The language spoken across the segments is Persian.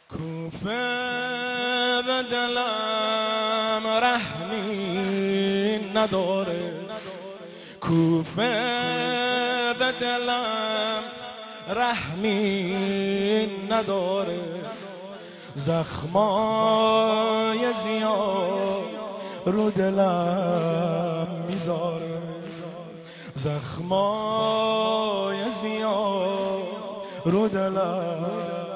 کوفه به دلم رحمی نداره، کوفه به دلم رحمی نداره، زخمای زیاد رو دلم میذاره، زخمای زیاد رو دلم.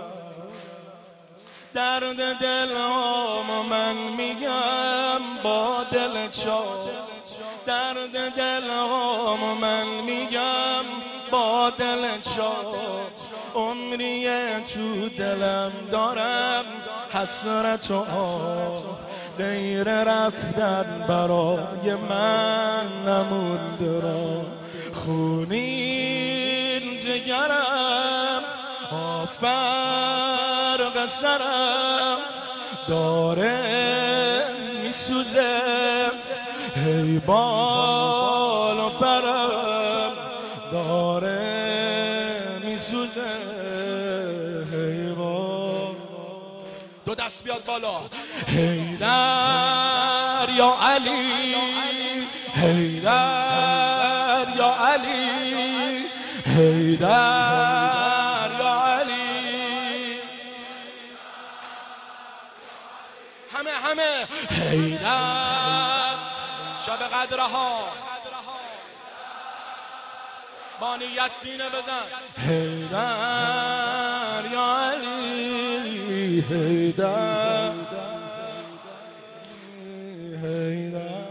درد دلم من میگم با دل چاک، درد دلم من میگم با دل چاک، عمریه تو دلم دارم حسرت و آه، غیر رفتن برای من نمونده را، خونین جگرم فرق سرم داره میسوزه، هی بال و پرم داره میسوزه، هی بال. دو دست بیاد بالا، حیدر یا علی، حیدر یا علی، حیدر همه حیدر. شب قدرها با نیت سینه بزن، حیدر یا علی، حیدر حیدر.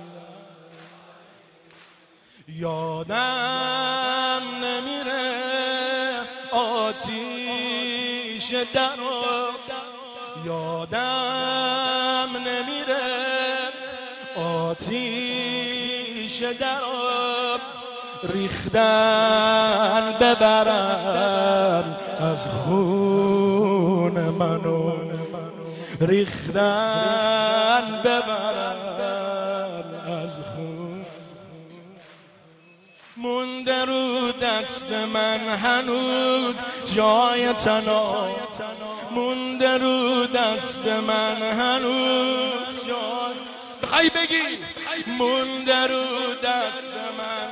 یادم نمیره آتیش درو، یادم نمیره آتیش دراب، ریختن ببرن از خون منو، ریختن ببرن از خون. مونده رو دست من هنوز جای تنها، مونده رو دست من هنوز جای، بخوای بگی مونده رو دست من،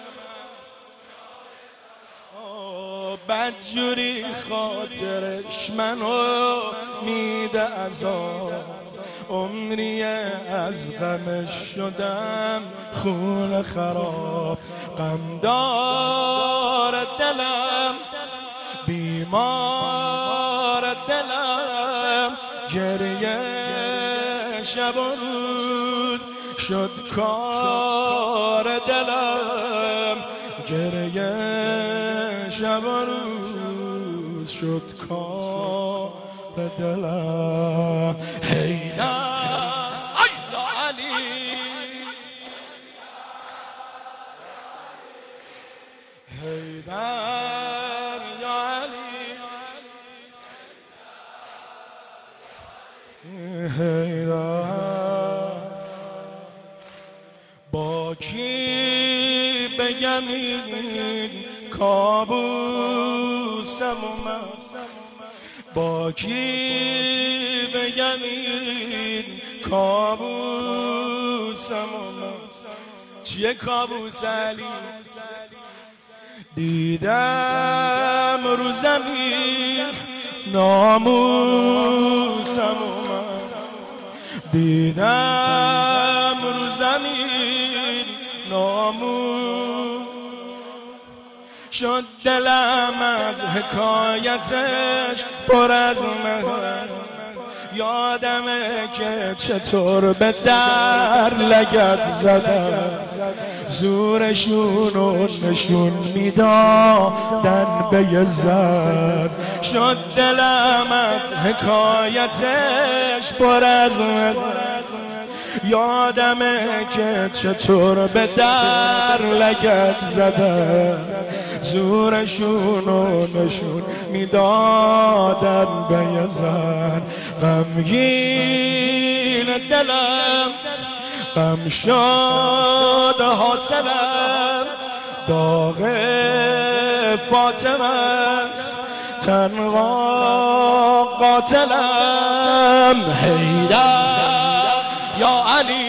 بدجوری خاطرش منو میده عذاب، عمریه از غمش شدم خون خراب، غم دار دلم بیمار دلم، گریه شب و روز شد کار دلم، گریه شب و روز شد کار دلم. حیدر یا علی، حیدر یا علی، حیدر. با کی بگم این کابوسم من، با کی بگم این کابوسم من، چیه کابوس علی؟ دیدم رو زمین ناموسم من، دیدم رو زمین ناموس، شد دلم از حکایتش پر از مهر، یادمه که چطور به در لگد زدم، زورشونو نشون میدادن به یه زن، شد دلم از حکایتش پر از مهر، یادمه که چطور به در لگد زدم، زورشونو نشون میدادن به یه زن، غمگین دلم غم شد حاصلم، داغ فاطمه است تنها قاتلم. حیدر یا علی